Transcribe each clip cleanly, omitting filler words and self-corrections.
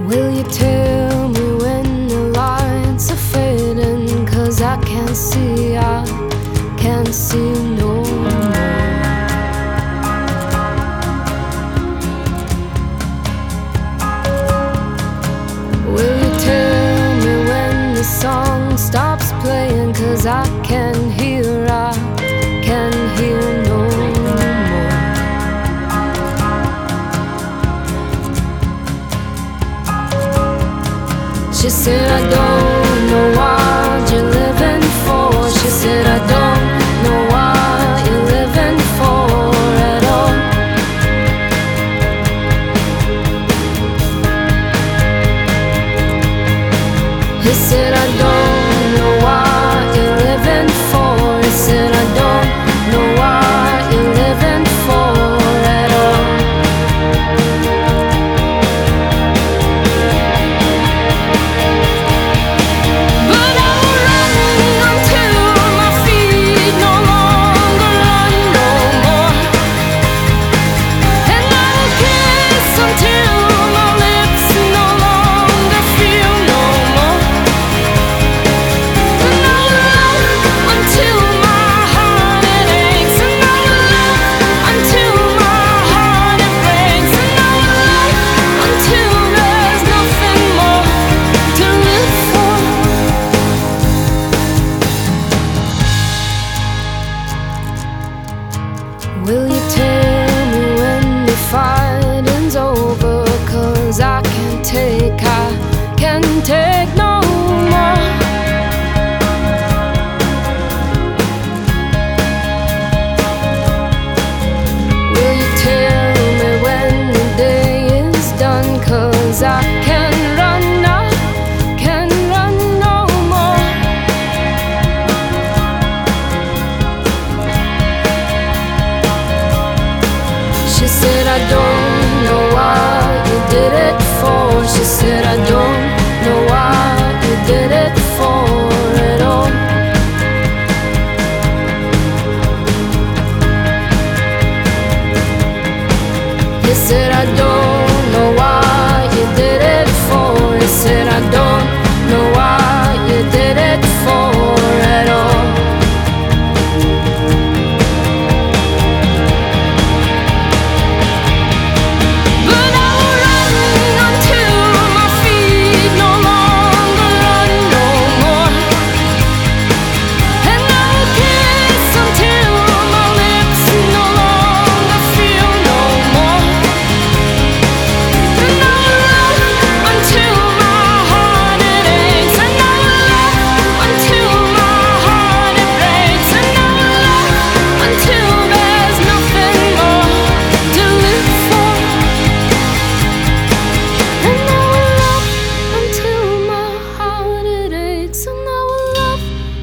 Will you tell me when the lights are fading? 'Cause I can't see no more. Will you tell me when the song stops playing? 'Cause I can't hear no more. She said, I don't know what you're living for. She said, I don't know what you're living for at all. He said, I don't know what you're living for. He said, I don't know what you're living for at all. Will you tell me when the fighting's over? 'Cause I can't take no more. Will you tell me when the day is done? 'Cause I can't run no more. She said, I don't know what you did it for. She said, I don't know what you did it for at all. He said, I don't know what you did it for. He said, I don't know what you did it for at all.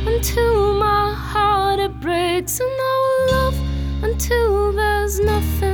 Until my heart it breaks, and I will love until there's nothing